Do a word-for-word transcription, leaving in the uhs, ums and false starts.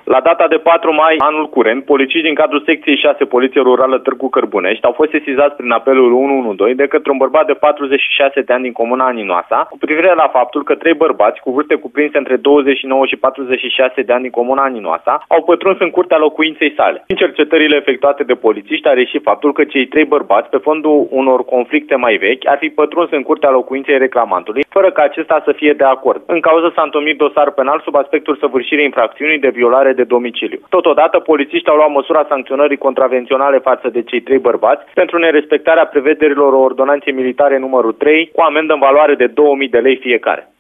La data de patru mai anul curent, polițiști din cadrul secției șase Poliție Rurală Târgu Cărbunești au fost sesizați prin apelul unu unu doi de către un bărbat de patruzeci și șase de ani din comuna Aninoasa, cu privire la faptul că trei bărbați cu vârste cuprinse între douăzeci și nouă și patruzeci și șase de ani din comuna Aninoasa au pătruns în curtea locuinței sale. În cercetările efectuate de polițiști a reieșit faptul că cei trei bărbați, pe fondul unor conflicte mai vechi, ar fi pătruns în curtea locuinței reclamantului, fără ca acesta să fie de acord. În cauză s-a întomnit dosar penal sub aspectul săvârșirii infracțiunii de violare de domiciliu. Totodată, polițiștii au luat măsura sancționării contravenționale față de cei trei bărbați pentru nerespectarea prevederilor ordonanței militare numărul trei, cu amendă în valoare de două mii de lei fiecare.